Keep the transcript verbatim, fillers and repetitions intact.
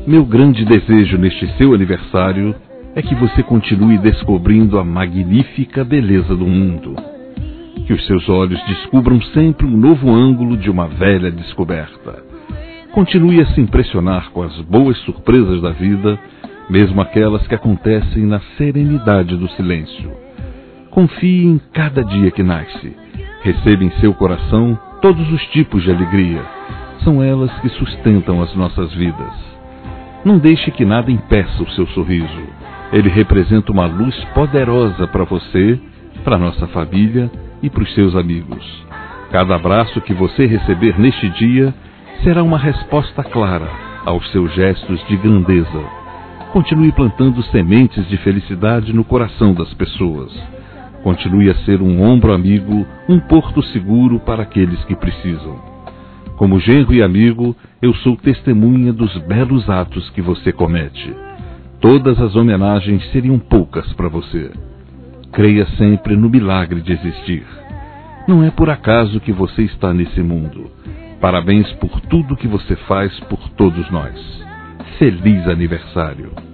Meu grande desejo neste seu aniversário é que você continue descobrindo a magnífica beleza do mundo. Que os seus olhos descubram sempre um novo ângulo de uma velha descoberta. Continue a se impressionar com as boas surpresas da vida, mesmo aquelas que acontecem na serenidade do silêncio. Confie em cada dia que nasce. Receba em seu coração todos os tipos de alegria. São elas que sustentam as nossas vidas. Não deixe que nada impeça o seu sorriso. Ele representa uma luz poderosa para você, para nossa família e para os seus amigos. Cada abraço que você receber neste dia será uma resposta clara aos seus gestos de grandeza. Continue plantando sementes de felicidade no coração das pessoas. Continue a ser um ombro amigo, um porto seguro para aqueles que precisam. Como genro e amigo, eu sou testemunha dos belos atos que você comete. Todas as homenagens seriam poucas para você. Creia sempre no milagre de existir. Não é por acaso que você está nesse mundo. Parabéns por tudo que você faz por todos nós. Feliz aniversário!